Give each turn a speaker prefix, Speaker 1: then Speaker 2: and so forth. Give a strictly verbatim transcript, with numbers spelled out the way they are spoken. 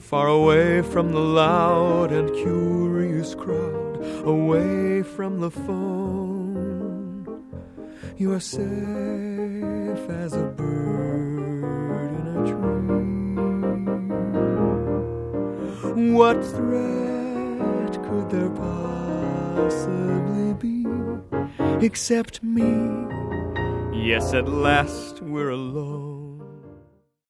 Speaker 1: far away from the loud and curious crowd, away from the phone. You are safe as a bird in a tree. What threat could there possibly be except me? Yes, at last we're alone.